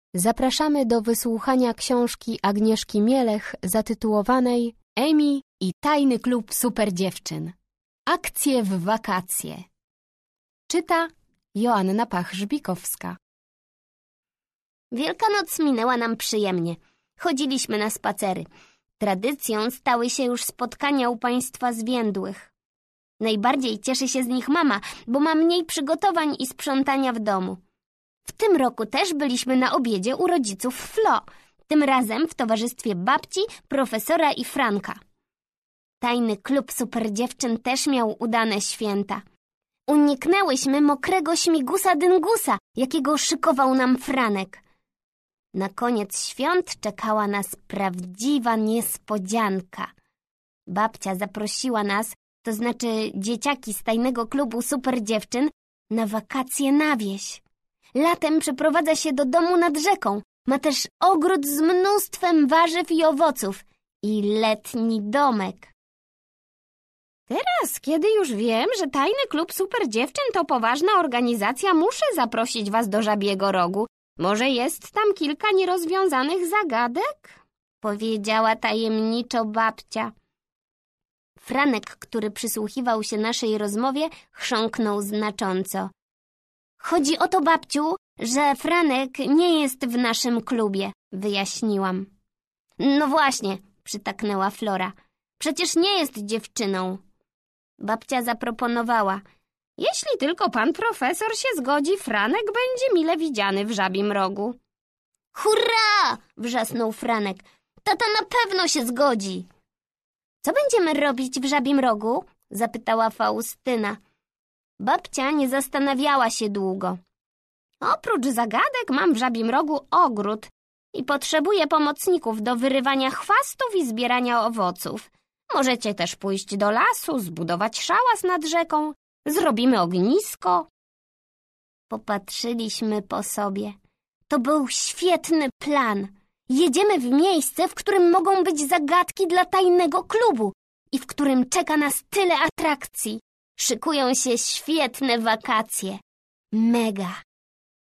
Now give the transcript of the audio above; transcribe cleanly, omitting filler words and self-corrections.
Zapraszamy do wysłuchania książki Agnieszki Mielech zatytułowanej Emi i tajny klub superdziewczyn. Akcje w wakacje. Czyta Joanna Pach-Żbikowska. Wielkanoc minęła nam przyjemnie. Chodziliśmy na spacery. Tradycją stały się już spotkania u państwa zwiędłych. Najbardziej cieszy się z nich mama, bo ma mniej przygotowań i sprzątania w domu. W tym roku też byliśmy na obiedzie u rodziców Flo, tym razem w towarzystwie babci, profesora i Franka. Tajny klub superdziewczyn też miał udane święta. Uniknęłyśmy mokrego śmigusa dyngusa, jakiego szykował nam Franek. Na koniec świąt czekała nas prawdziwa niespodzianka. Babcia zaprosiła nas, to znaczy dzieciaki z tajnego klubu superdziewczyn, na wakacje na wieś. Latem przeprowadza się do domu nad rzeką. Ma też ogród z mnóstwem warzyw i owoców i letni domek. Teraz, kiedy już wiem, że tajny klub superdziewczyn to poważna organizacja, muszę zaprosić was do Żabiego Rogu. Może jest tam kilka nierozwiązanych zagadek? Powiedziała tajemniczo babcia. Franek, który przysłuchiwał się naszej rozmowie, chrząknął znacząco. Chodzi o to, babciu, że Franek nie jest w naszym klubie, wyjaśniłam. No właśnie, przytaknęła Flora. Przecież nie jest dziewczyną. Babcia zaproponowała. Jeśli tylko pan profesor się zgodzi, Franek będzie mile widziany w Żabim Rogu. Hurra! Wrzasnął Franek. Tata na pewno się zgodzi. Co będziemy robić w Żabim Rogu? Zapytała Faustyna. Babcia nie zastanawiała się długo. Oprócz zagadek mam w Żabim Rogu ogród i potrzebuję pomocników do wyrywania chwastów i zbierania owoców. Możecie też pójść do lasu, zbudować szałas nad rzeką. Zrobimy ognisko. Popatrzyliśmy po sobie. To był świetny plan. Jedziemy w miejsce, w którym mogą być zagadki dla tajnego klubu i w którym czeka nas tyle atrakcji. Szykują się świetne wakacje. Mega.